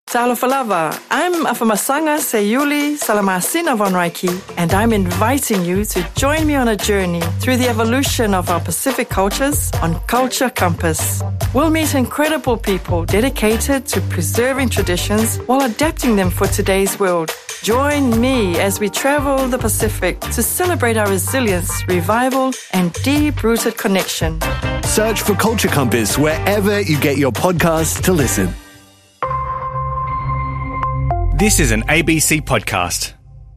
Salofalava, I'm Afamasanga Sayuli Salamasina von Reiki, and I'm inviting you to join me on a journey through the evolution of our Pacific cultures on Culture Compass. We'll meet incredible people dedicated to preserving traditions while adapting them for today's world. Join me as we travel the Pacific to celebrate our resilience, revival, and deep-rooted connection. Search for Culture Compass wherever you get your podcasts to listen. This is an ABC podcast.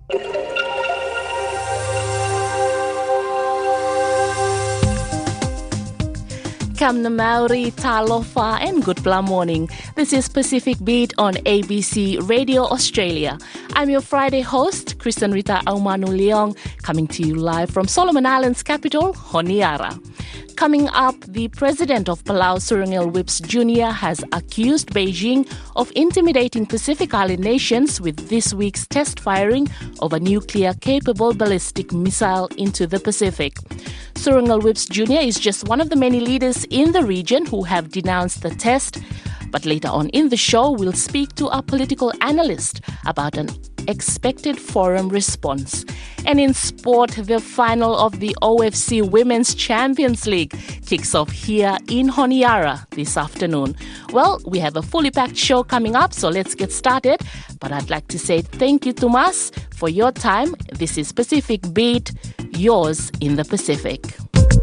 Kamna Maori, Talofa and good morning. This is Pacific Beat on ABC Radio Australia. I'm your Friday host, Kristen Rita Aumanu Leong, coming to you live from Solomon Islands capital, Honiara. Coming up, the president of Palau, Surangil Whips Jr., has accused Beijing of intimidating Pacific Island nations with this week's test firing of a nuclear-capable ballistic missile into the Pacific. Surangil Whips Jr. is just one of the many leaders in the region who have denounced the test. But later on in the show, we'll speak to a political analyst about an expected forum response. And in sport, the final of the OFC Women's Champions League kicks off here in Honiara this afternoon. Well, we have a fully packed show coming up, so let's get started. But I'd like to say thank you, Tomas, for your time. This is Pacific Beat, yours in the Pacific.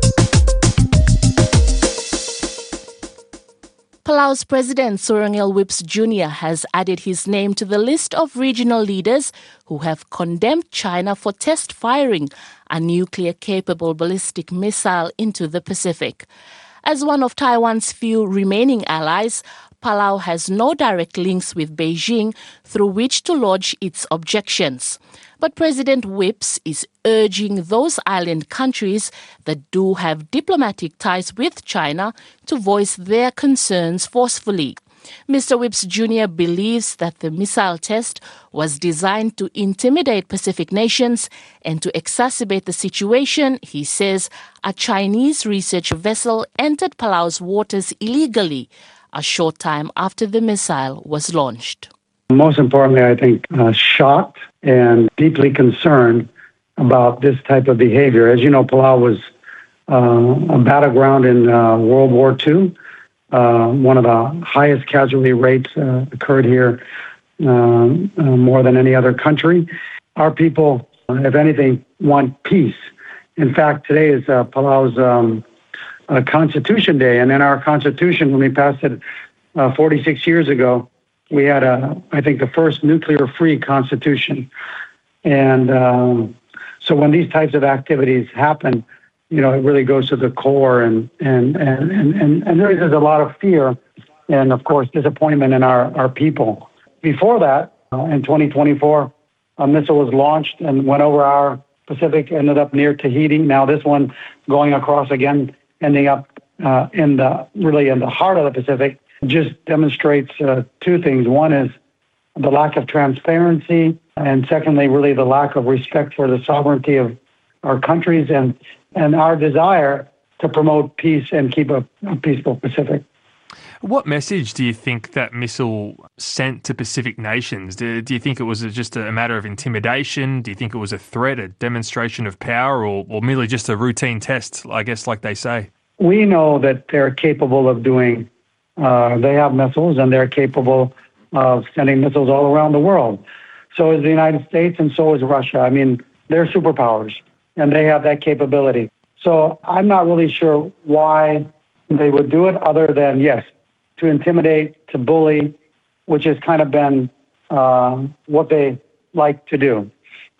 Palau's President Surangil Whips Jr. has added his name to the list of regional leaders who have condemned China for test firing a nuclear-capable ballistic missile into the Pacific. As one of Taiwan's few remaining allies, Palau has no direct links with Beijing through which to lodge its objections. But President Whips is urging those island countries that do have diplomatic ties with China to voice their concerns forcefully. Mr. Whips Jr. believes that the missile test was designed to intimidate Pacific nations and to exacerbate the situation. He says a Chinese research vessel entered Palau's waters illegally a short time after the missile was launched. Most importantly, I think, shocked and deeply concerned about this type of behavior. As you know, Palau was a battleground in World War II. One of the highest casualty rates occurred here more than any other country. Our people, if anything, want peace. In fact, today is Palau's Constitution Day, and in our Constitution, when we passed it 46 years ago, we had, I think, the first nuclear-free constitution. And so when these types of activities happen, you know, it really goes to the core, and there is a lot of fear and, of course, disappointment in our people. Before that, in 2024, a missile was launched and went over our Pacific, ended up near Tahiti. Now this one going across again, ending up in the heart of the Pacific, just demonstrates two things. One is the lack of transparency, and secondly, really the lack of respect for the sovereignty of our countries and our desire to promote peace and keep a peaceful Pacific. What message do you think that missile sent to Pacific nations? Do you think it was just a matter of intimidation? Do you think it was a threat, a demonstration of power, or merely just a routine test, I guess, like they say? We know that they're capable of doing, they have missiles, and they're capable of sending missiles all around the world. So is the United States, and so is Russia. I mean, they're superpowers, and they have that capability. So I'm not really sure why they would do it other than, yes, to intimidate, to bully, which has kind of been what they like to do.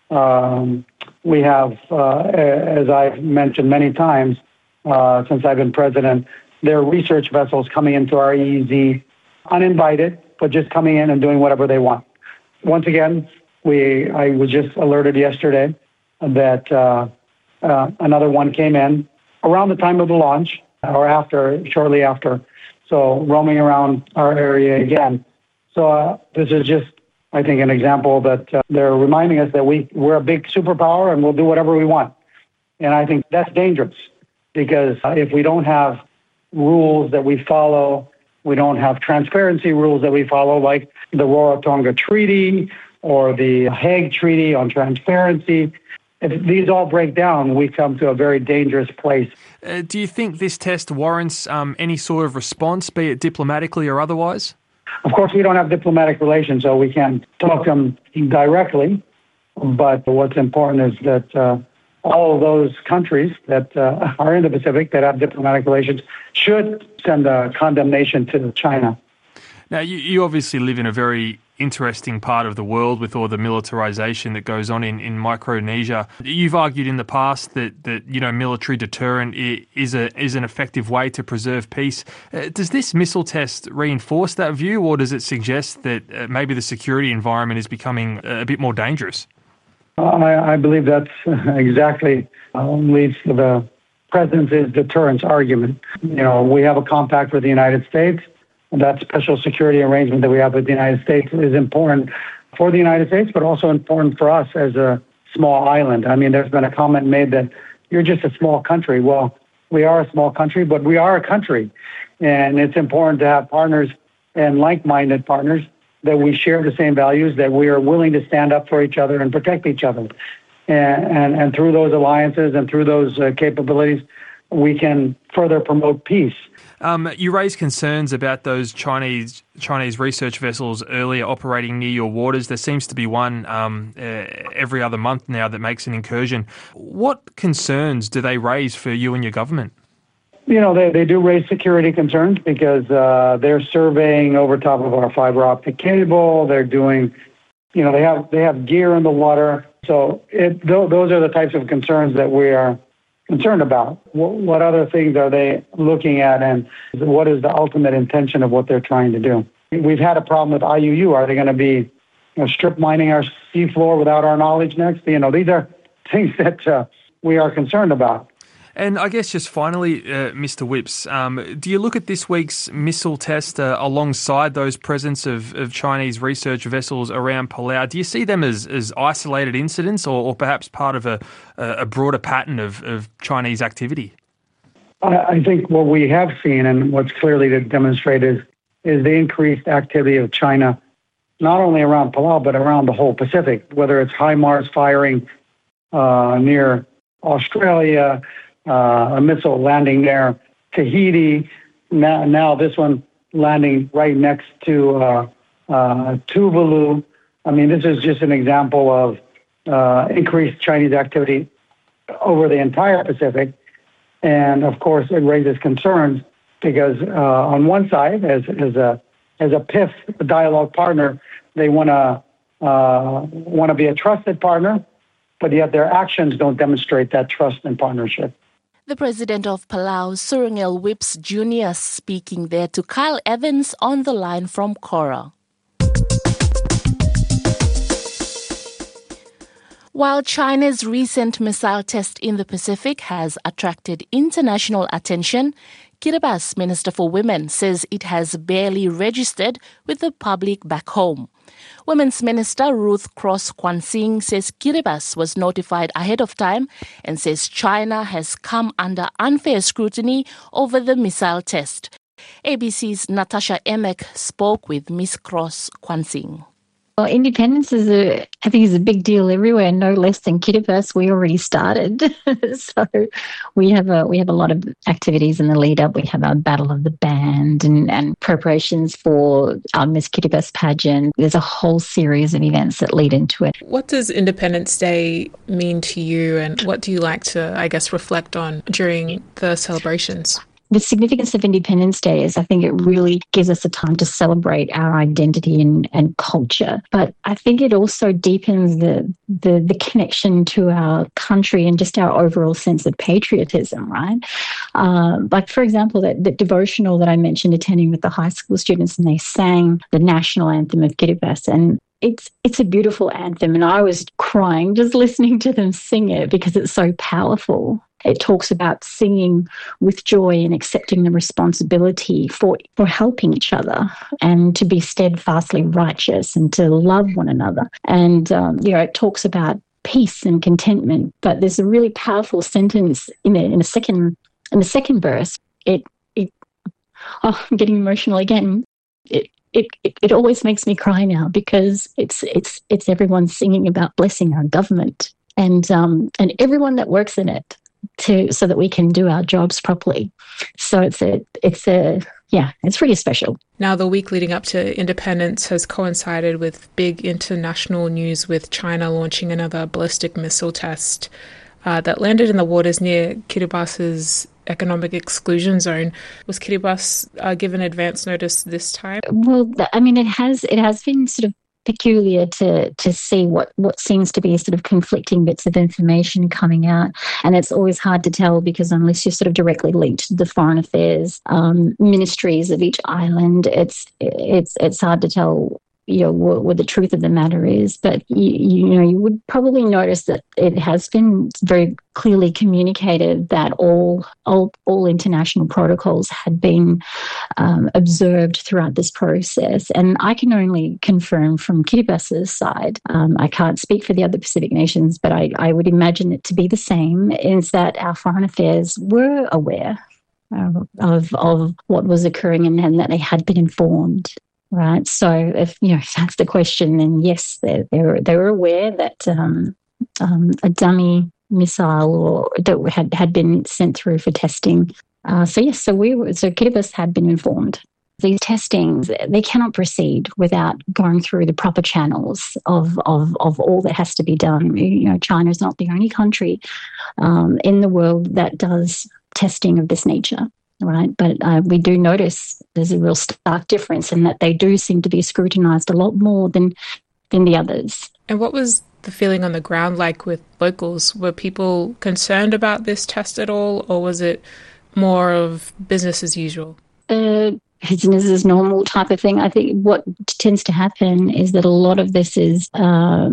We have, as I've mentioned many times since I've been president, there are research vessels coming into our EEZ, uninvited, but just coming in and doing whatever they want. Once again, I was just alerted yesterday that another one came in around the time of the launch or shortly after. So roaming around our area again. So this is just, I think, an example that they're reminding us that we're a big superpower and we'll do whatever we want. And I think that's dangerous because if we don't have rules that we follow We don't have transparency rules that we follow, like the Rarotonga Treaty or the Hague Treaty on transparency. If these all break down, we come to a very dangerous place. Do you think this test warrants any sort of response, be it diplomatically or otherwise? Of course, we don't have diplomatic relations, so we can't talk to them directly. But what's important is that all of those countries that are in the Pacific that have diplomatic relations should send a condemnation to China. Now, you obviously live in a very interesting part of the world with all the militarization that goes on in Micronesia. You've argued in the past that military deterrent is an effective way to preserve peace. Does this missile test reinforce that view, or does it suggest that maybe the security environment is becoming a bit more dangerous? I believe that's exactly leads to the president's deterrence argument. We have a compact with the United States. That special security arrangement that we have with the United States is important for the United States, but also important for us as a small island. I mean, there's been a comment made that you're just a small country. Well, we are a small country, but we are a country. And it's important to have partners and like-minded partners that we share the same values, that we are willing to stand up for each other and protect each other. And through those alliances and through those capabilities, we can further promote peace. You raised concerns about those Chinese research vessels earlier operating near your waters. There seems to be one every other month now that makes an incursion. What concerns do they raise for you and your government? They do raise security concerns because they're surveying over top of our fiber optic cable. They're doing, they have gear in the water. So those are the types of concerns that we are concerned about. What other things are they looking at, and what is the ultimate intention of what they're trying to do? We've had a problem with IUU. Are they going to be strip mining our seafloor without our knowledge next? These are things that we are concerned about. And I guess just finally, Mr. Whipps, do you look at this week's missile test alongside those presence of Chinese research vessels around Palau? Do you see them as isolated incidents or perhaps part of a broader pattern of Chinese activity? I think what we have seen and what's clearly demonstrated is the increased activity of China, not only around Palau, but around the whole Pacific, whether it's HIMARS firing near Australia, a missile landing there, Tahiti, now this one landing right next to Tuvalu. I mean, this is just an example of increased Chinese activity over the entire Pacific. And of course, it raises concerns because on one side, as a PIF, a dialogue partner, they want to be a trusted partner, but yet their actions don't demonstrate that trust and partnership. The president of Palau, Surangel Whipps Jr., speaking there to Kyle Evans on the line from Cora. While China's recent missile test in the Pacific has attracted international attention, Kiribati Minister for Women says it has barely registered with the public back home. Women's Minister Ruth Cross-Kwan-Sing says Kiribati was notified ahead of time and says China has come under unfair scrutiny over the missile test. ABC's Natasha Emek spoke with Ms. Cross-Kwan-Sing. Well, independence is a big deal everywhere, no less than Kiribati. We already started, so we have a lot of activities in the lead up. We have our Battle of the Band and preparations for our Miss Kiribati pageant. There's a whole series of events that lead into it. What does Independence Day mean to you, and what do you like to, reflect on during the celebrations? The significance of Independence Day is I think it really gives us a time to celebrate our identity and culture. But I think it also deepens the connection to our country and just our overall sense of patriotism, right? Like, for example, that devotional that I mentioned attending with the high school students, and they sang the national anthem of Kiribati. And it's a beautiful anthem, and I was crying just listening to them sing it because it's so powerful. It talks about singing with joy and accepting the responsibility for helping each other and to be steadfastly righteous and to love one another. And, it talks about peace and contentment. But there's a really powerful sentence in the second verse. I'm getting emotional again. It always makes me cry now because it's everyone singing about blessing our government and everyone that works in it so that we can do our jobs properly. So it's really special. Now, the week leading up to independence has coincided with big international news, with China launching another ballistic missile test that landed in the waters near Kiribati's economic exclusion zone. Was Kiribati given advance notice this time? Well, it has been sort of peculiar to see what seems to be sort of conflicting bits of information coming out, and it's always hard to tell because unless you're sort of directly linked to the foreign affairs ministries of each island, it's hard to tell what the truth of the matter is. But you would probably notice that it has been very clearly communicated that all international protocols had been observed throughout this process. And I can only confirm from Kiribati's side, I can't speak for the other Pacific nations, but I would imagine it to be the same, is that our foreign affairs were aware of what was occurring and that they had been informed. Right. So if that's the question, then yes, they were aware that a dummy missile that had been sent through for testing. So Kiribati had been informed. These testings, they cannot proceed without going through the proper channels of all that has to be done. China is not the only country in the world that does testing of this nature. Right, but we do notice there's a real stark difference in that they do seem to be scrutinised a lot more than the others. And what was the feeling on the ground like with locals? Were people concerned about this test at all, or was it more of business as usual? Business as normal type of thing. I think what tends to happen is that a lot of this is, a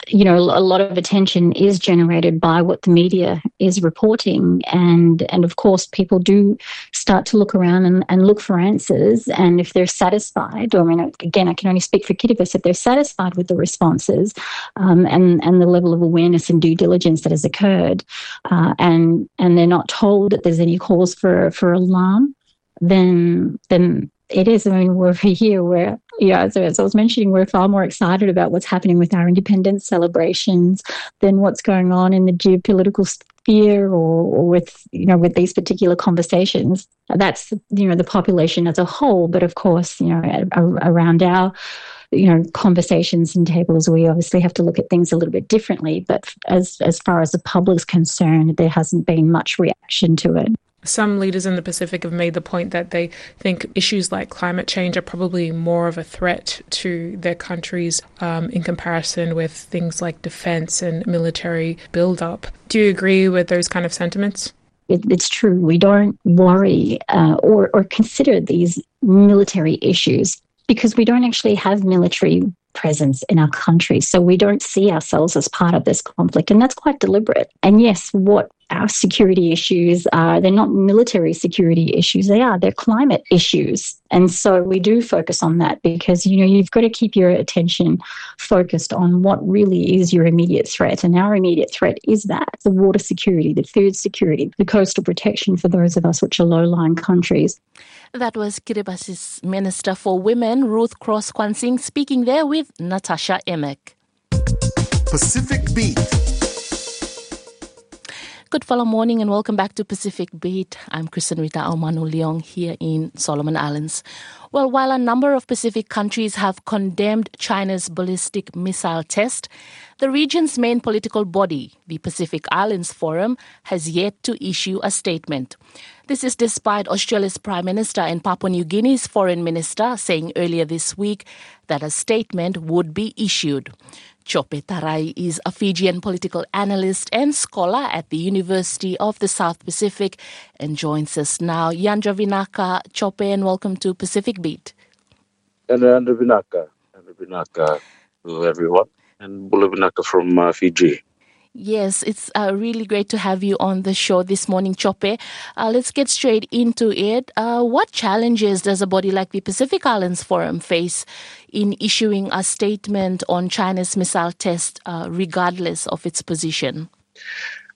lot of attention is generated by what the media is reporting. And of course, people do start to look around and look for answers. And if they're satisfied, again, I can only speak for Kiribati, if they're satisfied with the responses and the level of awareness and due diligence that has occurred, and they're not told that there's any cause for alarm, then it is. We're over here where, as I was mentioning, we're far more excited about what's happening with our independence celebrations than what's going on in the geopolitical sphere or with these particular conversations. That's, the population as a whole. But of course, around our, conversations and tables, we obviously have to look at things a little bit differently. But as far as the public's concerned, there hasn't been much reaction to it. Some leaders in the Pacific have made the point that they think issues like climate change are probably more of a threat to their countries in comparison with things like defense and military build-up. Do you agree with those kind of sentiments? It's true. We don't worry or consider these military issues because we don't actually have military presence in our country. So we don't see ourselves as part of this conflict. And that's quite deliberate. And yes, what our security issues are, they're not military security issues. They're climate issues. And so we do focus on that because, you've got to keep your attention focused on what really is your immediate threat. And our immediate threat is that, the water security, the food security, the coastal protection for those of us which are low-lying countries. That was Kiribati's Minister for Women, Ruth Cross-Kwansing, speaking there with Natasha Emek. Pacific Beat. Good fellow morning and welcome back to Pacific Beat. I'm Kristen Rita Aumanu-Leong here in Solomon Islands. Well, while a number of Pacific countries have condemned China's ballistic missile test, the region's main political body, the Pacific Islands Forum, has yet to issue a statement. This is despite Australia's Prime Minister and Papua New Guinea's Foreign Minister saying earlier this week that a statement would be issued. Chope Tarai is a Fijian political analyst and scholar at the University of the South Pacific and joins us now. Yandra Vinaka, Chope, and welcome to Pacific Beat. Yandra Vinaka to everyone, and Bula Vinaka from Fiji. Yes, it's really great to have you on the show this morning, Chope. Let's get straight into it. What challenges does a body like the Pacific Islands Forum face in issuing a statement on China's missile test, regardless of its position?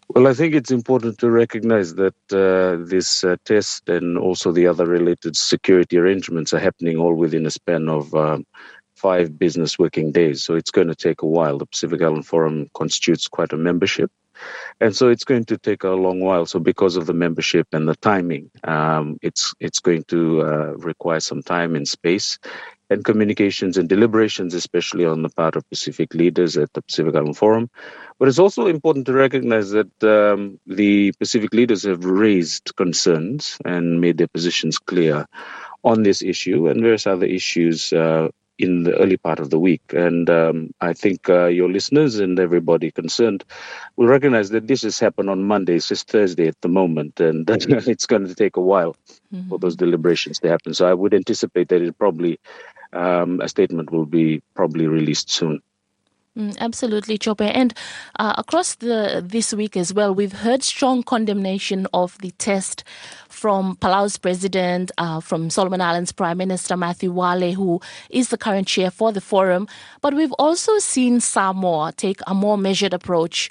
Well, I think it's important to recognize that this test and also the other related security arrangements are happening all within a span of 5 business working days. So it's going to take a while. The Pacific Island Forum constitutes quite a membership. And so it's going to take a long while. So because of the membership and the timing, it's going to require some time and space and communications and deliberations, especially on the part of Pacific leaders at the Pacific Island Forum. But it's also important to recognize that the Pacific leaders have raised concerns and made their positions clear on this issue and various other issues in the early part of the week. And I think your listeners and everybody concerned will recognize that this has happened on Monday. It's just Thursday at the moment, and it's going to take a while for those deliberations to happen. So I would anticipate that it probably a statement will be probably released soon. Absolutely, Chope. And across this week as well, we've heard strong condemnation of the test from Palau's president, from Solomon Islands Prime Minister Matthew Wale, who is the current chair for the forum. But we've also seen Samoa take a more measured approach.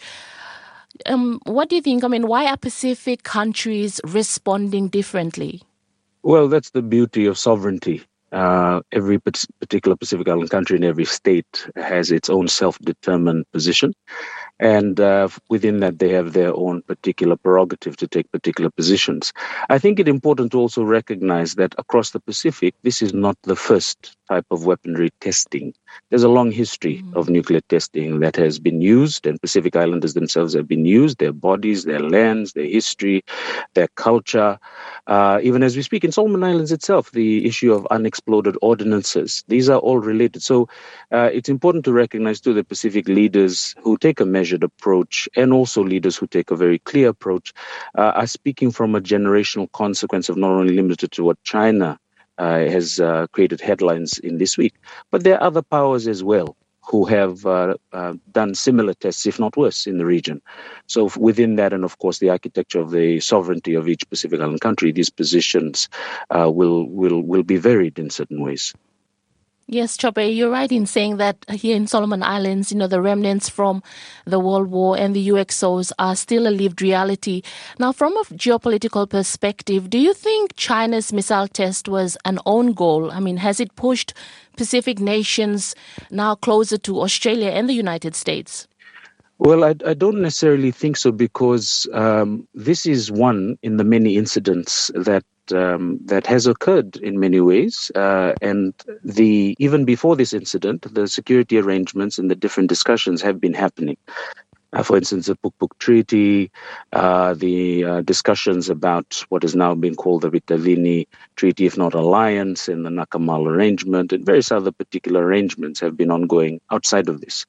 What do you think? I mean, why are Pacific countries responding differently? Well, that's the beauty of sovereignty. Every particular Pacific Island country in every state has its own self-determined position. And within that, they have their own particular prerogative to take particular positions. I think it's important to also recognize that across the Pacific, this is not the first type of weaponry testing. There's a long history of nuclear testing that has been used, and Pacific Islanders themselves have been used, their bodies, their lands, their history, their culture. Even as we speak in Solomon Islands itself, the issue of unexploded ordinances, these are all related. So it's important to recognize too the Pacific leaders who take a measured approach and also leaders who take a very clear approach are speaking from a generational consequence of not only limited to what China has created headlines in this week, but there are other powers as well who have done similar tests, if not worse, in the region. So within that, and of course the architecture of the sovereignty of each Pacific Island country, these positions will be varied in certain ways. Yes, Chope, you're right in saying that here in Solomon Islands, the remnants from the World War and the UXOs are still a lived reality. Now, from a geopolitical perspective, do you think China's missile test was an own goal? I mean, has it pushed Pacific nations now closer to Australia and the United States? Well, I don't necessarily think so, because this is one in the many incidents that has occurred in many ways. And even before this incident, the security arrangements and the different discussions have been happening. For instance, the Puk-Puk Treaty, the discussions about what is now being called the Ritalini Treaty, if not alliance, and the Nakamal arrangement, and various other particular arrangements have been ongoing outside of this.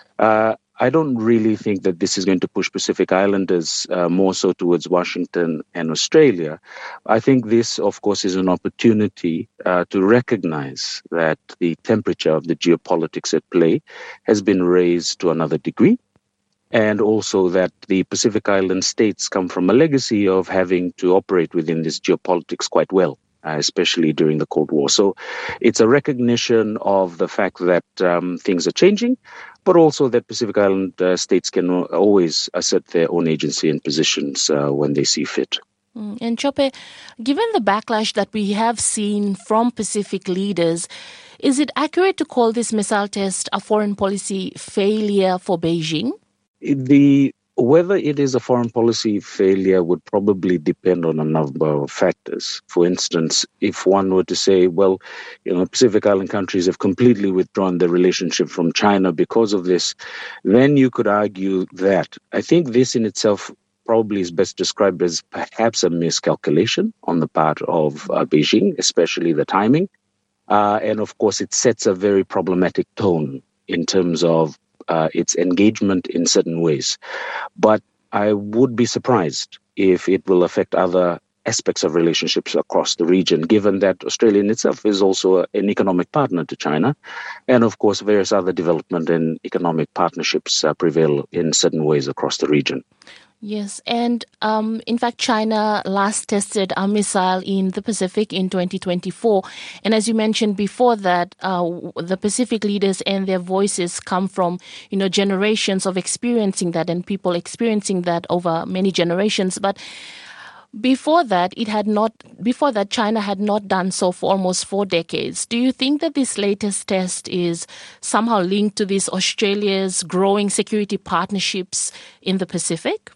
I don't really think that this is going to push Pacific Islanders more so towards Washington and Australia. I think this, of course, is an opportunity to recognize that the temperature of the geopolitics at play has been raised to another degree, and also that the Pacific Island states come from a legacy of having to operate within this geopolitics quite well, especially during the Cold War. So it's a recognition of the fact that things are changing, but also that Pacific Island states can always assert their own agency and positions when they see fit. And Chope, given the backlash that we have seen from Pacific leaders, is it accurate to call this missile test a foreign policy failure for Beijing? Whether it is a foreign policy failure would probably depend on a number of factors. For instance, if one were to say, well, Pacific Island countries have completely withdrawn their relationship from China because of this, then you could argue that. I think this in itself probably is best described as perhaps a miscalculation on the part of Beijing, especially the timing. And of course, it sets a very problematic tone in terms of its engagement in certain ways. But I would be surprised if it will affect other aspects of relationships across the region, given that Australia in itself is also an economic partner to China. And of course, various other development and economic partnerships prevail in certain ways across the region. Yes, and in fact, China last tested a missile in the Pacific in 2024. And as you mentioned before that, the Pacific leaders and their voices come from, generations of experiencing that and people experiencing that over many generations. But before that, China had not done so for almost 4 decades. Do you think that this latest test is somehow linked to this Australia's growing security partnerships in the Pacific?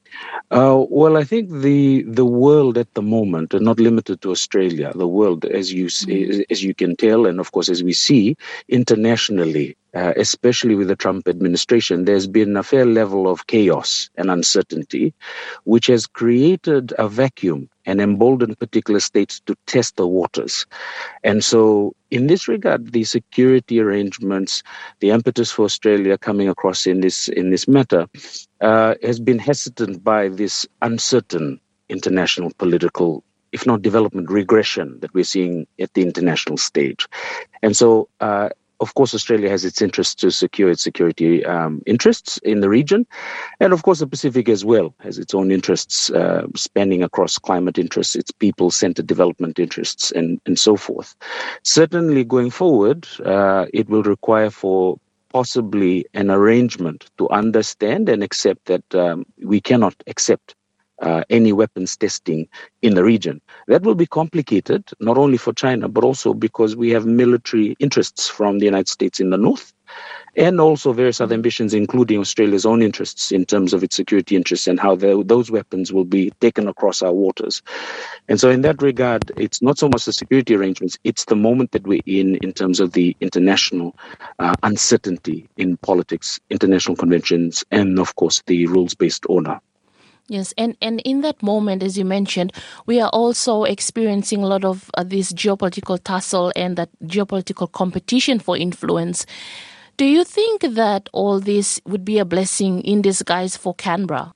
Well, I think the world at the moment, and not limited to Australia, the world, as you can tell, and of course as we see internationally, especially with the Trump administration, there's been a fair level of chaos and uncertainty, which has created a vacuum and emboldened particular states to test the waters. And so in this regard, the security arrangements, the impetus for Australia coming across in this matter has been hesitant by this uncertain international political, if not development, regression that we're seeing at the international stage. And so, of course, Australia has its interests to secure its security interests in the region. And of course, the Pacific as well has its own interests spanning across climate interests, its people-centered development interests, and so forth. Certainly going forward, it will require for possibly an arrangement to understand and accept that we cannot accept any weapons testing in the region. That will be complicated, not only for China, but also because we have military interests from the United States in the north, and also various other ambitions, including Australia's own interests in terms of its security interests and how those weapons will be taken across our waters. And so in that regard, it's not so much the security arrangements, it's the moment that we're in terms of the international uncertainty in politics, international conventions, and of course the rules-based order. Yes, and in that moment, as you mentioned, we are also experiencing a lot of this geopolitical tussle and that geopolitical competition for influence. Do you think that all this would be a blessing in disguise for Canberra?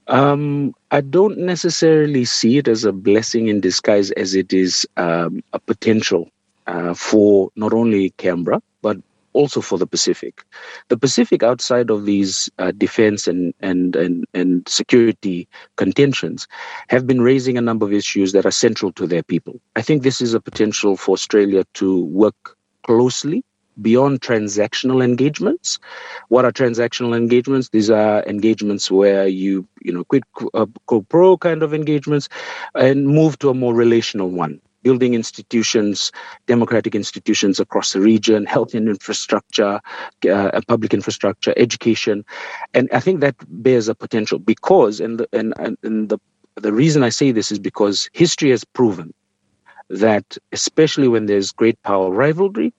I don't necessarily see it as a blessing in disguise as it is a potential for not only Canberra, but also for the Pacific. The Pacific, outside of these defense and security contentions, have been raising a number of issues that are central to their people. I think this is a potential for Australia to work closely beyond transactional engagements. What are transactional engagements? These are engagements where you quid pro quo kind of engagements and move to a more relational one. Building institutions, democratic institutions across the region, health and infrastructure, public infrastructure, education. And I think that bears a potential because, and the reason I say this is because history has proven that, especially when there's great power rivalry,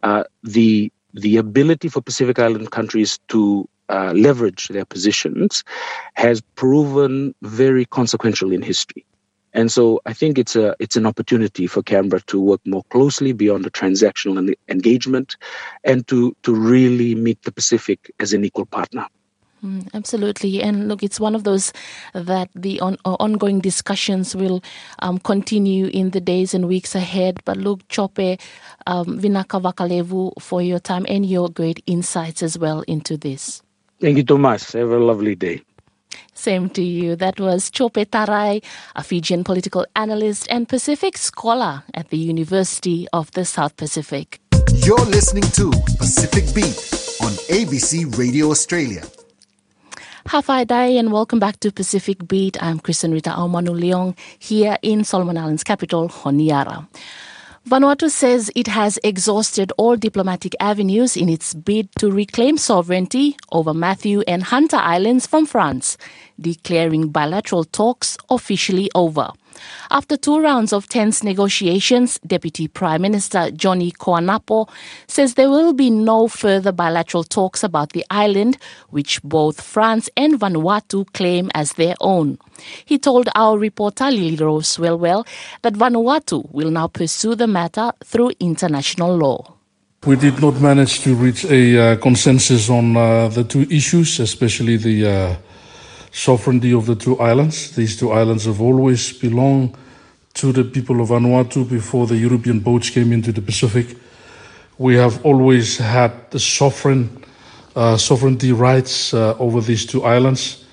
the ability for Pacific Island countries to leverage their positions has proven very consequential in history. And so I think it's an opportunity for Canberra to work more closely beyond the transactional engagement and to really meet the Pacific as an equal partner. Absolutely. And look, it's one of those that the ongoing discussions will continue in the days and weeks ahead. But look, Chope Vinaka Vakalevu, for your time and your great insights as well into this. Thank you, Thomas. Have a lovely day. Same to you. That was Chope Tarai, a Fijian political analyst and Pacific scholar at the University of the South Pacific. You're listening to Pacific Beat on ABC Radio Australia. Hawhai Dai and welcome back to Pacific Beat. I'm Kristen Rita Aumanu-Leong here in Solomon Islands capital, Honiara. Vanuatu says it has exhausted all diplomatic avenues in its bid to reclaim sovereignty over Matthew and Hunter Islands from France, declaring bilateral talks officially over. After 2 rounds of tense negotiations, Deputy Prime Minister Johnny Koanapo says there will be no further bilateral talks about the island, which both France and Vanuatu claim as their own. He told our reporter Lily Rose Wellwell that Vanuatu will now pursue the matter through international law. We did not manage to reach a consensus on the 2 issues, especially the sovereignty of the 2 islands. These 2 islands have always belonged to the people of Vanuatu before the European boats came into the Pacific. We have always had the sovereignty rights over these 2 islands.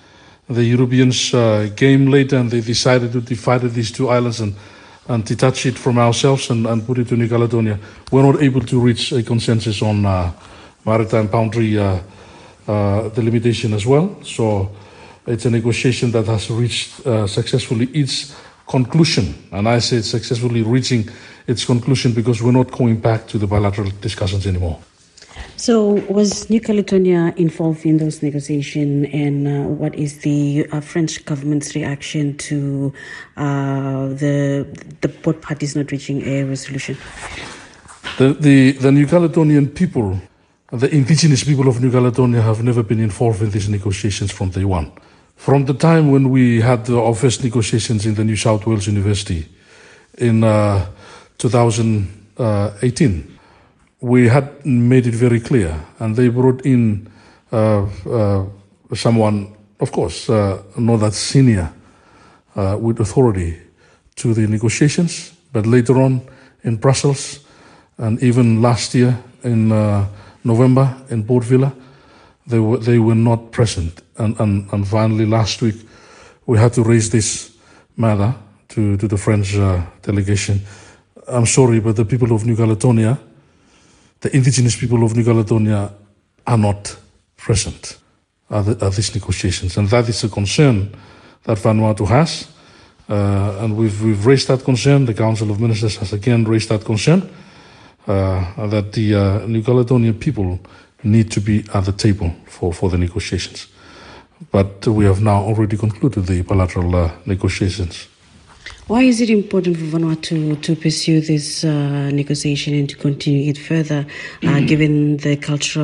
The Europeans came later and they decided to divide these two islands and detach it from ourselves and put it to New Caledonia. We're not able to reach a consensus on maritime boundary delimitation as well. So it's a negotiation that has reached successfully its conclusion. And I say it's successfully reaching its conclusion because we're not going back to the bilateral discussions anymore. So was New Caledonia involved in those negotiations, and what is the French government's reaction to the both parties not reaching a resolution? The New Caledonian people, the indigenous people of New Caledonia have never been involved in these negotiations from day one. From the time when we had our first negotiations in the New South Wales University in 2018, we had made it very clear, and they brought in someone, of course, not that senior with authority to the negotiations, but later on in Brussels, and even last year in November in Port Vila, they were not present. And finally last week, we had to raise this matter to the French delegation. I'm sorry, but the people of New Caledonia, the indigenous people of New Caledonia, are not present at these negotiations. And that is a concern that Vanuatu has. And we've raised that concern. The Council of Ministers has again raised that concern, that the New Caledonian people need to be at the table for the negotiations. But we have now already concluded the bilateral negotiations. Why is it important for Vanuatu to pursue this negotiation and to continue it further, given the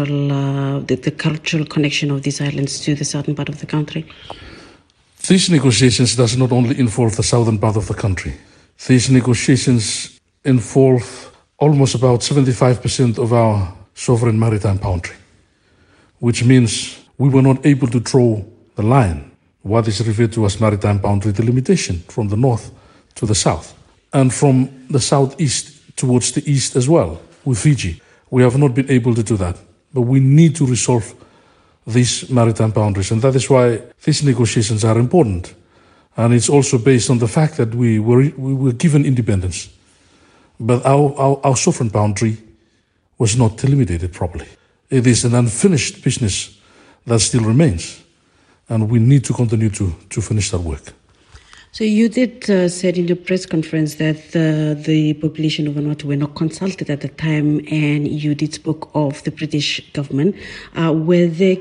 cultural connection of these islands to the southern part of the country? These negotiations does not only involve the southern part of the country. These negotiations involve almost about 75% of our sovereign maritime boundary, which means we were not able to draw the line, what is referred to as maritime boundary delimitation, from the north to the south, and from the southeast towards the east as well, with Fiji. We have not been able to do that, but we need to resolve these maritime boundaries, and that is why these negotiations are important. And it's also based on the fact that we were given independence, but our sovereign boundary was not delimited properly. It is an unfinished business that still remains, and we need to continue to finish that work. So you did said in the press conference that the population of Vanuatu were not consulted at the time, and you did spoke of the British government. Were they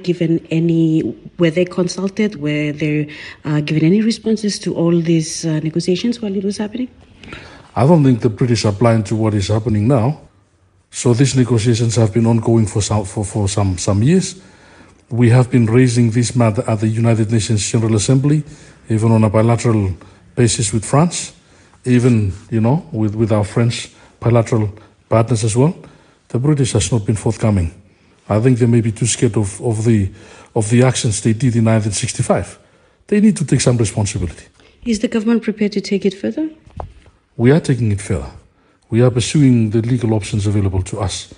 consulted? Were they given any responses to all these negotiations while it was happening? I don't think the British are blind to what is happening now. So these negotiations have been ongoing for some years. We have been raising this matter at the United Nations General Assembly, even on a bilateral basis with France, even, with our French bilateral partners as well. The British has not been forthcoming. I think they may be too scared of the actions they did in 1965. They need to take some responsibility. Is the government prepared to take it further? We are taking it further. We are pursuing the legal options available to us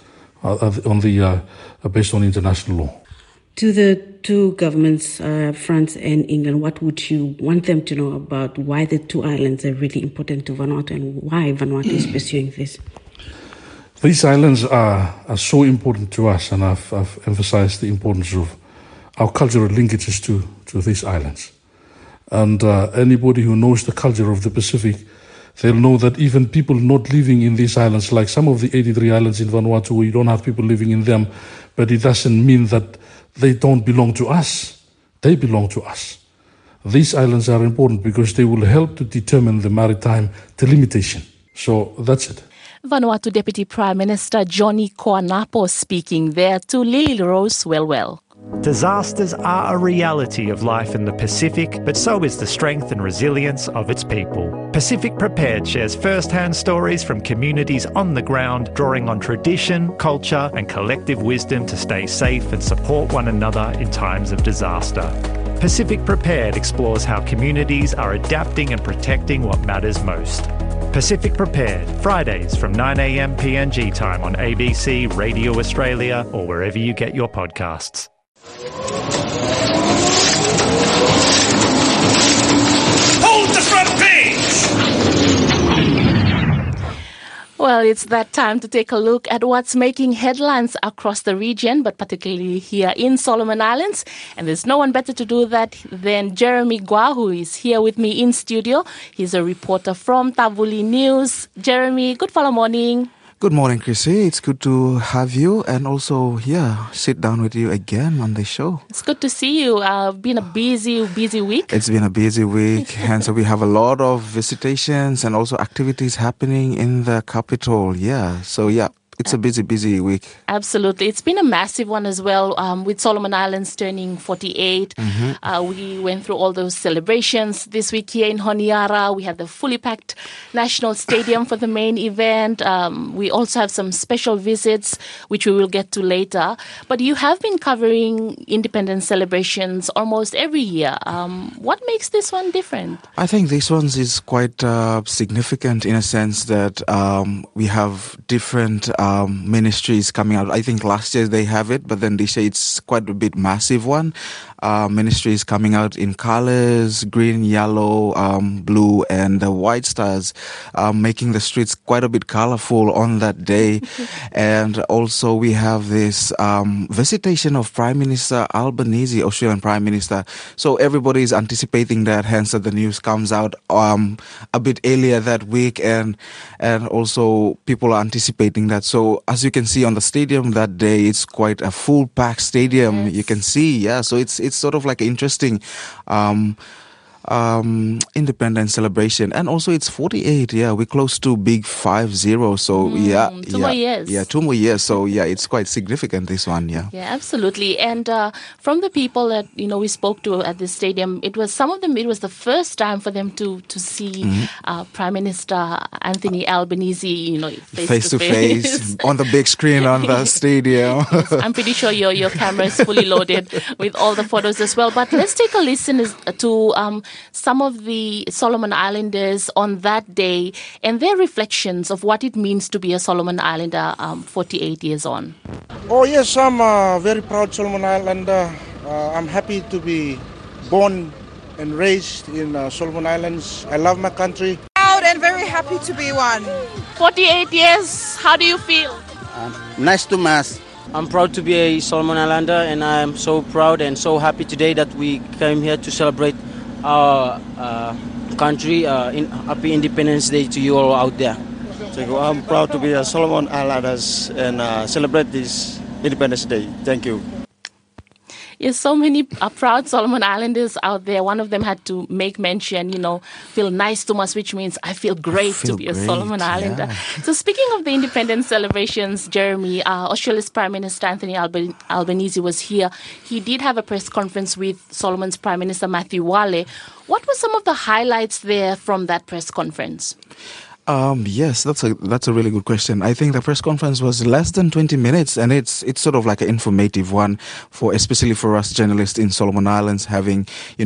based on international law. To the two governments, France and England, what would you want them to know about why the two islands are really important to Vanuatu and why Vanuatu is pursuing this? These islands are so important to us, and I've emphasized the importance of our cultural linkages to these islands. And anybody who knows the culture of the Pacific, they'll know that even people not living in these islands, like some of the 83 islands in Vanuatu, where you don't have people living in them, but it doesn't mean that they don't belong to us. They belong to us. These islands are important because they will help to determine the maritime delimitation. So that's it. Vanuatu Deputy Prime Minister Johnny Koanapo speaking there to Lily Rose Wellwell. Disasters are a reality of life in the Pacific, but so is the strength and resilience of its people. Pacific Prepared shares first-hand stories from communities on the ground, drawing on tradition, culture and collective wisdom to stay safe and support one another in times of disaster. Pacific Prepared explores how communities are adapting and protecting what matters most. Pacific Prepared, Fridays from 9 a.m. PNG time on ABC Radio Australia or wherever you get your podcasts. Well, it's that time to take a look at what's making headlines across the region, but particularly here in Solomon Islands. And there's no one better to do that than Jeremy Gua, who is here with me in studio. He's a reporter from Tavuli News. Jeremy, good morning. Good morning, Chrissy. It's good to have you and also, sit down with you again on the show. It's good to see you. Been a busy week. It's been a busy week, and so we have a lot of visitations and also activities happening in the capital. It's a busy week. Absolutely. It's been a massive one as well, with Solomon Islands turning 48. We went through all those celebrations this week here in Honiara. We had the fully packed National Stadium for the main event. We also have some special visits, which we will get to later. But you have been covering independence celebrations almost every year. What makes this one different? I think this one is quite significant in a sense that we have different ministries coming out. I think last year they have it, but then this year it's quite a bit massive one. Ministries coming out in colors, green, yellow, blue, and the white stars, making the streets quite a bit colorful on that day. And also we have this visitation of Prime Minister Albanese, Australian Prime Minister. So everybody is anticipating that, hence that the news comes out a bit earlier that week, and also people are anticipating that. So as you can see on the stadium that day, it's quite a full packed stadium. Yes. You can see, so it's sort of like an interesting independence celebration, and also it's 48. We're close to big 50. So 2 more years. 2 more years. So it's quite significant, this one. Yeah, absolutely. And from the people that we spoke to at the stadium, it was the first time for them to see Prime Minister Anthony Albanese, face to face on the big screen on the stadium. Yes, I'm pretty sure your camera is fully loaded with all the photos as well. But let's take a listen to some of the Solomon Islanders on that day and their reflections of what it means to be a Solomon Islander 48 years on. Oh yes, I'm a very proud Solomon Islander. I'm happy to be born and raised in Solomon Islands. I love my country. Proud and very happy to be one. 48 years, how do you feel? Nice to meet. I'm proud to be a Solomon Islander, and I'm so proud and so happy today that we came here to celebrate our country. Happy Independence Day to you all out there. So I'm proud to be a Solomon Islanders and celebrate this Independence Day. Thank you. Yes, so many proud Solomon Islanders out there. One of them had to make mention, feel nice to us, which means I feel great to be a Solomon Islander. So speaking of the independence celebrations, Jeremy, Australia's Prime Minister Anthony Albanese was here. He did have a press conference with Solomon's Prime Minister Matthew Wale. What were some of the highlights there from that press conference? Yes, that's a really good question. I think the press conference was less than 20 minutes, and it's sort of like an informative one especially for us journalists in Solomon Islands, having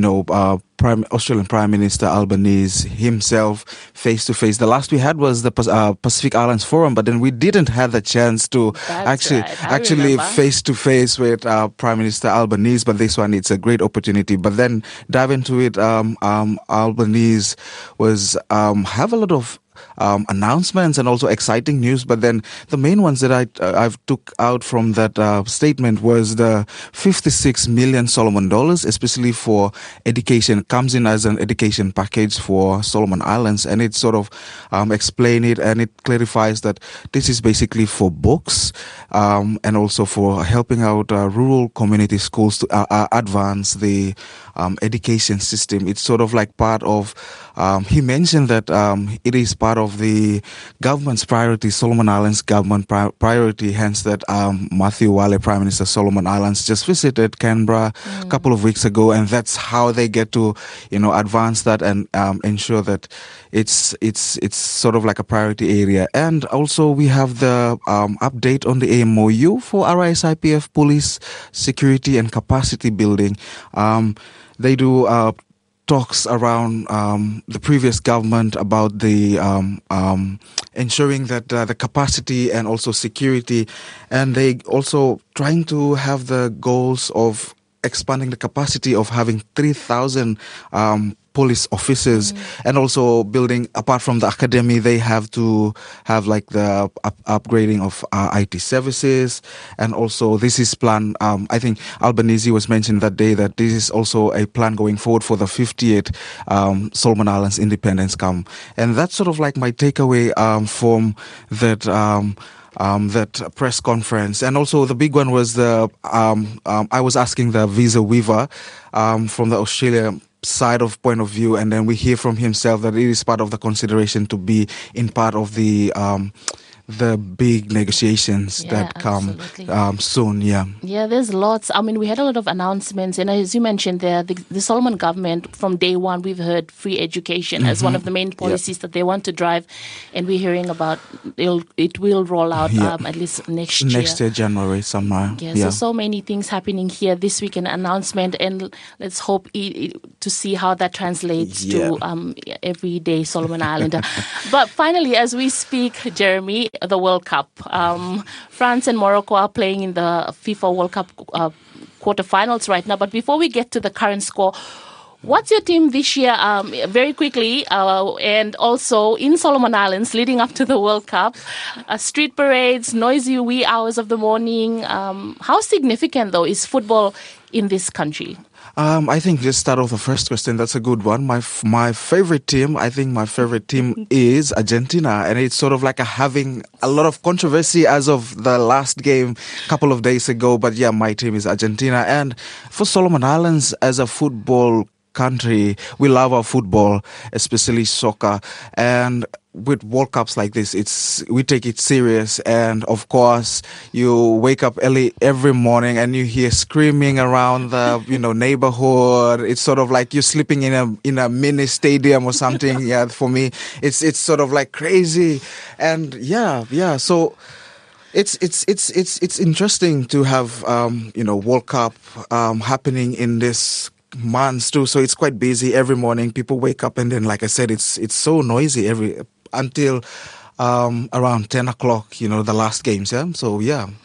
Australian Prime Minister Albanese himself face to face. The last we had was the Pacific Islands Forum, but then we didn't have the chance to actually face to face with Prime Minister Albanese. But this one, it's a great opportunity. But then dive into it. Albanese was have a lot of announcements and also exciting news, but then the main ones that I've took out from that statement was the 56 million Solomon dollars, especially for education, comes in as an education package for Solomon Islands, and it sort of explain it, and it clarifies that this is basically for books and also for helping out rural community schools to advance the education system. It's sort of like part of he mentioned that it is part of the government's priority, Solomon Islands government priority, hence that Matthew Wale, Prime Minister Solomon Islands, just visited Canberra a couple of weeks ago, and that's how they get to advance that and ensure that it's sort of like a priority area. And also we have the update on the MOU for RISIPF police security and capacity building. They do talks around the previous government about the ensuring that the capacity and also security, and they also trying to have the goals of expanding the capacity of having 3,000 police officers, and also building, apart from the academy, they have to have like the upgrading of IT services. And also this is planned, I think Albanese was mentioned that day that this is also a plan going forward for the 50th Solomon Islands Independence Camp. And that's sort of like my takeaway from that that press conference. And also the big one was I was asking the visa weaver from the Australia side of point of view, and then we hear from himself that it is part of the consideration to be in part of the big negotiations that come soon. Yeah, there's lots. I mean, we had a lot of announcements, and as you mentioned there, the Solomon government, from day one, we've heard free education as one of the main policies that they want to drive, and we're hearing about it will roll out at least next year, January somewhere. So many things happening here this week, an announcement, and let's hope to see how that translates to everyday Solomon Islander. But finally, as we speak, Jeremy, the World Cup. France and Morocco are playing in the FIFA World Cup quarterfinals right now. But before we get to the current score, what's your team this year? Very quickly, and also in Solomon Islands, leading up to the World Cup, street parades, noisy wee hours of the morning. How significant, though, is football in this country? I think just start off the first question. That's a good one. My favorite team, I think my favorite team is Argentina, and it's sort of like having a lot of controversy as of the last game a couple of days ago. But yeah, my team is Argentina. And for Solomon Islands as a football country, we love our football, especially soccer. And with World Cups like this, we take it serious. And of course, you wake up early every morning and you hear screaming around the neighborhood. It's sort of like you're sleeping in a mini stadium or something. Yeah, for me, it's sort of like crazy. And so it's interesting to have World Cup happening in this months too, so it's quite busy every morning. People wake up and then, like I said, it's so noisy until around 10 o'clock. The last games. So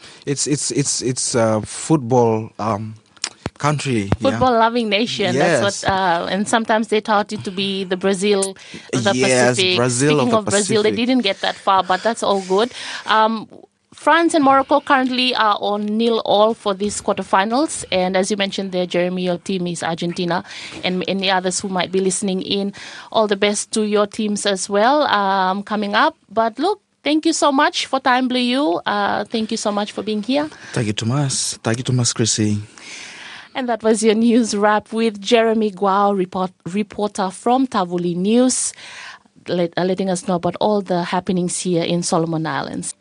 it's a football country, football loving nation. Yes. That's what, and sometimes they taught it to be the Brazil of the Pacific. Brazil. Speaking of Brazil, they didn't get that far, but that's all good. France and Morocco currently are on 0-0 for these quarterfinals. And as you mentioned there, Jeremy, your team is Argentina, and any others who might be listening in, all the best to your teams as well coming up. But look, thank you so much for Time Blue You. Thank you so much for being here. Thank you, Thomas. Thank you, Thomas, Chrissy. And that was your news wrap with Jeremy Guao, reporter from Tavuli News, letting us know about all the happenings here in Solomon Islands.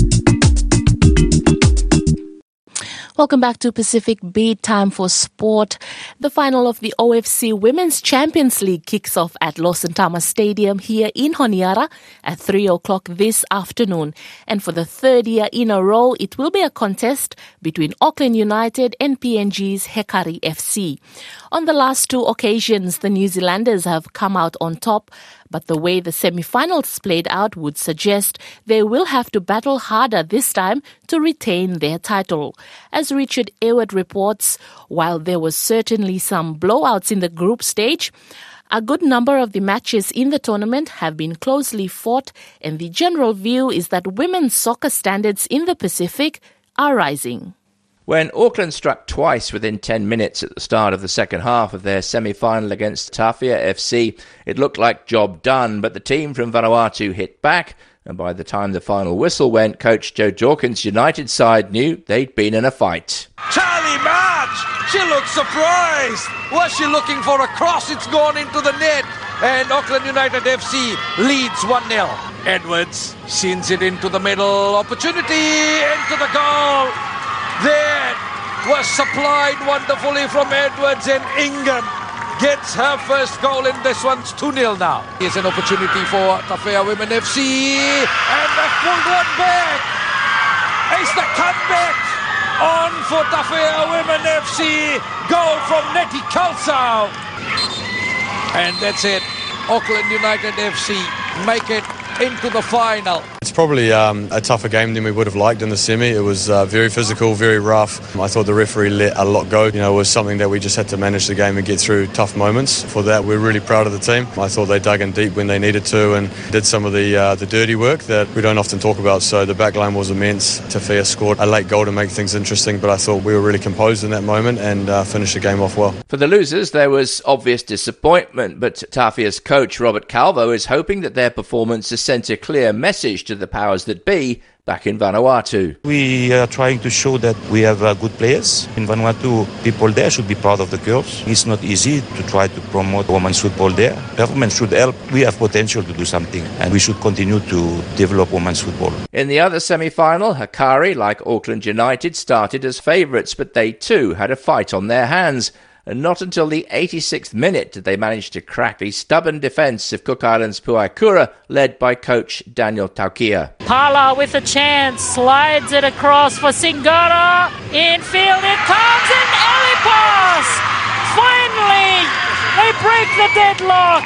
Welcome back to Pacific Beat, time for sport. The final of the OFC Women's Champions League kicks off at Lawson Tama Stadium here in Honiara at 3 o'clock this afternoon. And for the third year in a row, it will be a contest between Auckland United and PNG's Hekari FC. On the last two occasions, the New Zealanders have come out on top, but the way the semi-finals played out would suggest they will have to battle harder this time to retain their title. As Richard Ayward reports, while there was certainly some blowouts in the group stage, a good number of the matches in the tournament have been closely fought, and the general view is that women's soccer standards in the Pacific are rising. When Auckland struck twice within 10 minutes at the start of the second half of their semi-final against Tafia FC, it looked like job done, but the team from Vanuatu hit back, and by the time the final whistle went, coach Joe Dawkins' United side knew they'd been in a fight. Charlie March! She looks surprised! Was she looking for a cross? It's gone into the net, and Auckland United FC leads 1-0. Edwards sends it into the middle, opportunity, into the goal! There was supplied wonderfully from Edwards, and Ingham gets her first goal, and this one's 2-0 now. Here's an opportunity for Tafea Women FC, and they pulled one back. It's the comeback on for Tafea Women FC. Goal from Nettie Kalsau. And that's it. Auckland United FC make it into the final. It's probably a tougher game than we would have liked in the semi. It was very physical, very rough. I thought the referee let a lot go. It was something that we just had to manage the game and get through tough moments. For that, we're really proud of the team. I thought they dug in deep when they needed to and did some of the dirty work that we don't often talk about. So the back line was immense. Tafia scored a late goal to make things interesting, but I thought we were really composed in that moment and finished the game off well. For the losers, there was obvious disappointment, but Tafia's coach, Robert Calvo, is hoping that their performance has sent a clear message to the powers that be back in Vanuatu. We are trying to show that we have good players. In Vanuatu, people there should be proud of the girls. It's not easy to try to promote women's football there. Government should help. We have potential to do something, and we should continue to develop women's football. In the other semi-final, Hikari, like Auckland United, started as favourites, but they too had a fight on their hands. And not until the 86th minute did they manage to crack the stubborn defence of Cook Islands Puaikura, led by coach Daniel Taukia. Pala with a chance, slides it across for Singara. Infield it comes, and alley pass! Finally, they break the deadlock.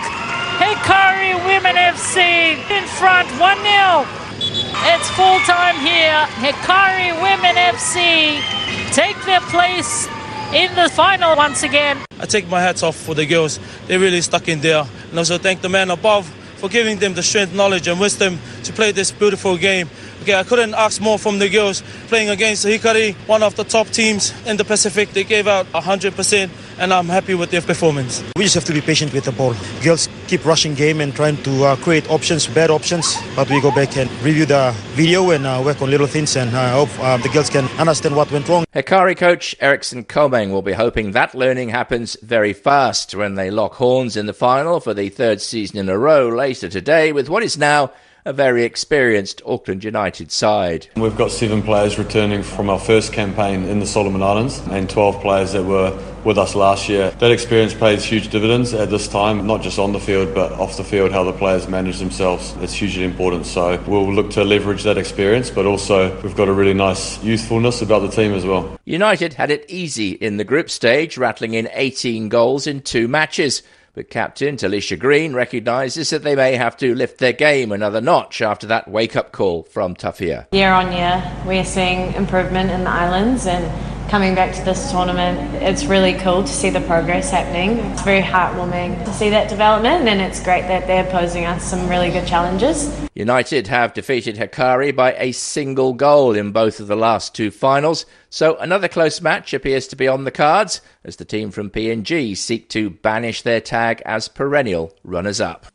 Hikari Women FC in front, 1-0. It's full time here. Hikari Women FC take their place in the final once again. I take my hats off for the girls. They really stuck in there. And also thank the man above for giving them the strength, knowledge and wisdom to play this beautiful game. Okay, I couldn't ask more from the girls playing against Hikari, one of the top teams in the Pacific. They gave out 100% and I'm happy with their performance. We just have to be patient with the ball. Girls keep rushing game and trying to create options, bad options, but we go back and review the video and work on little things, and I hope the girls can understand what went wrong. Hikari coach Eriksson Komeng will be hoping that learning happens very fast when they lock horns in the final for the third season in a row later today with what is now a very experienced Auckland United side. We've got 7 players returning from our first campaign in the Solomon Islands and 12 players that were with us last year. That experience pays huge dividends at this time, not just on the field but off the field, how the players manage themselves. It's hugely important, so we'll look to leverage that experience, but also we've got a really nice youthfulness about the team as well. United had it easy in the group stage, rattling in 18 goals in 2 matches. But captain Talisha Green recognises that they may have to lift their game another notch after that wake-up call from Tafia. Year on year, we're seeing improvement in the islands, and coming back to this tournament, it's really cool to see the progress happening. It's very heartwarming to see that development, and it's great that they're posing us some really good challenges. United have defeated Hikari by a single goal in both of the last 2 finals, so another close match appears to be on the cards as the team from PNG seek to banish their tag as perennial runners-up.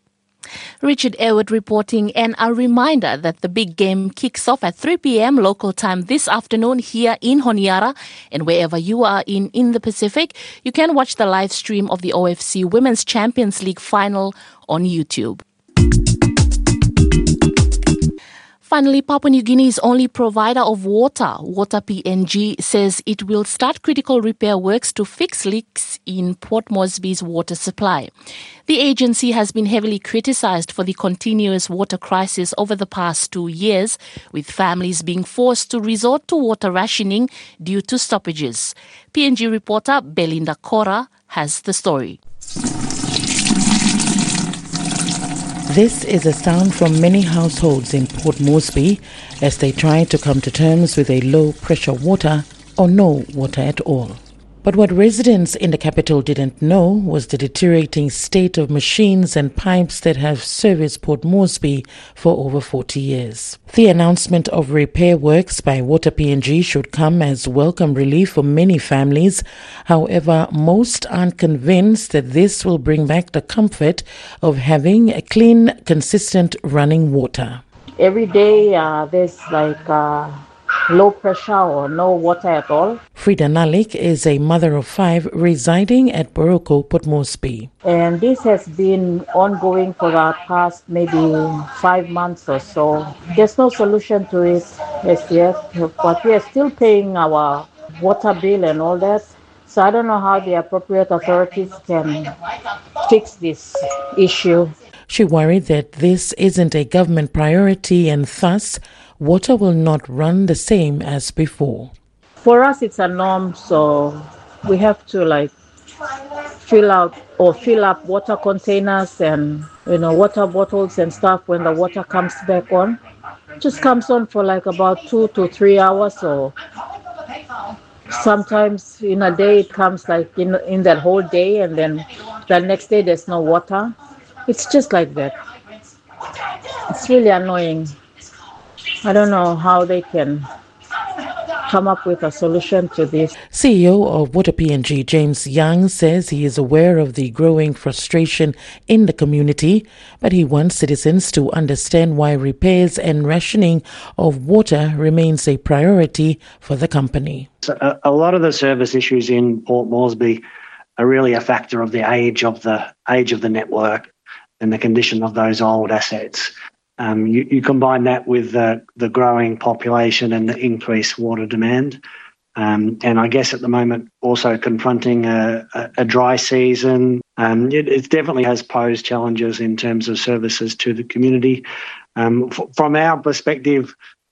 Richard Elwood reporting, and a reminder that the big game kicks off at 3 p.m. local time this afternoon here in Honiara, and wherever you are in the Pacific, you can watch the live stream of the OFC Women's Champions League final on YouTube. Finally, Papua New Guinea's only provider of water, Water PNG, says it will start critical repair works to fix leaks in Port Moresby's water supply. The agency has been heavily criticised for the continuous water crisis over the past 2 years, with families being forced to resort to water rationing due to stoppages. PNG reporter Belinda Cora has the story. This is a sound from many households in Port Moresby as they try to come to terms with a low-pressure water or no water at all. But what residents in the capital didn't know was the deteriorating state of machines and pipes that have serviced Port Moresby for over 40 years. The announcement of repair works by Water PNG should come as welcome relief for many families. However, most aren't convinced that this will bring back the comfort of having a clean, consistent running water. Every day there's low pressure or no water at all. Frida Nalik is a mother of 5 residing at Boroko, Port Moresby. And this has been ongoing for the past maybe 5 months or so. There's no solution to it as yet, but we are still paying our water bill and all that. So I don't know how the appropriate authorities can fix this issue. She worried that this isn't a government priority and thus water will not run the same as before. For us, it's a norm, so we have to fill up water containers and water bottles and stuff when the water comes back on. It just comes on for like about 2 to 3 hours, or sometimes in a day it comes like in that whole day, and then the next day there's no water. It's just like that. It's really annoying. I don't know how they can come up with a solution to this. CEO of Water PNG, James Young, says he is aware of the growing frustration in the community, but he wants citizens to understand why repairs and rationing of water remains a priority for the company. So a lot of the service issues in Port Moresby are really a factor of the age of the network and the condition of those old assets. You combine that with the growing population and the increased water demand. And I guess at the moment also confronting a dry season. It definitely has posed challenges in terms of services to the community. From our perspective,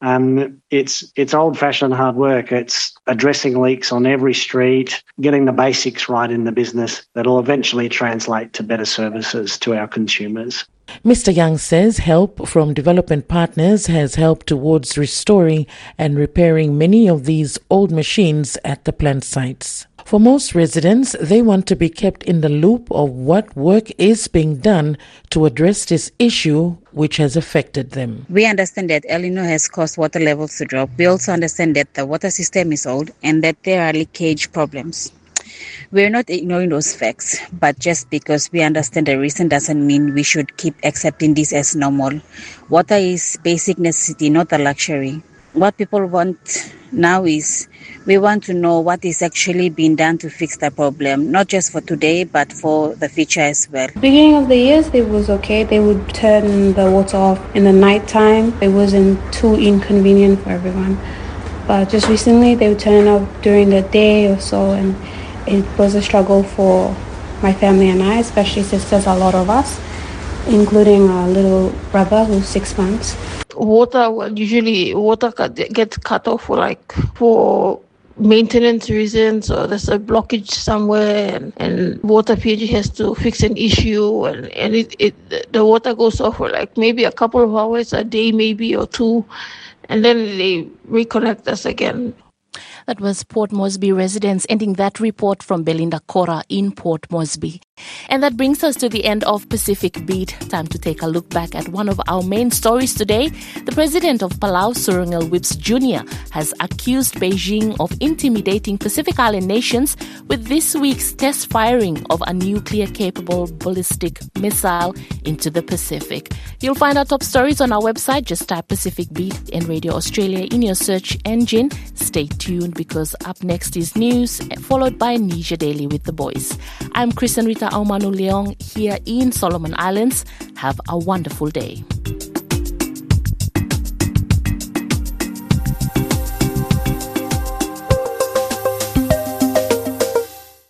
it's old-fashioned hard work. It's addressing leaks on every street, getting the basics right in the business that'll eventually translate to better services to our consumers. Mr. Young says help from development partners has helped towards restoring and repairing many of these old machines at the plant sites. For most residents, they want to be kept in the loop of what work is being done to address this issue which has affected them. We understand that El Niño has caused water levels to drop. We also understand that the water system is old and that there are leakage problems. We're not ignoring those facts, but just because we understand the reason doesn't mean we should keep accepting this as normal. Water is basic necessity, not a luxury. What people want now is we want to know what is actually being done to fix the problem, not just for today, but for the future as well. Beginning of the years, it was okay. They would turn the water off in the night time. It wasn't too inconvenient for everyone. But just recently, they would turn it off during the day or so, and it was a struggle for my family and I, especially since there's a lot of us, including our little brother who's 6 months. Water gets cut off for maintenance reasons, or there's a blockage somewhere, and Water PNG has to fix an issue, and the water goes off for maybe a couple of hours a day, maybe, or two, and then they reconnect us again. That was Port Moresby residents, ending that report from Belinda Cora in Port Moresby. And that brings us to the end of Pacific Beat. Time to take a look back at one of our main stories today. The president of Palau, Surangel Whips Jr., has accused Beijing of intimidating Pacific Island nations with this week's test firing of a nuclear-capable ballistic missile into the Pacific. You'll find our top stories on our website. Just type Pacific Beat and Radio Australia in your search engine. Stay tuned, because up next is news, followed by Nisha Daily with the boys. I'm Kristen Rita Aumanu Leong here in Solomon Islands. Have a wonderful day.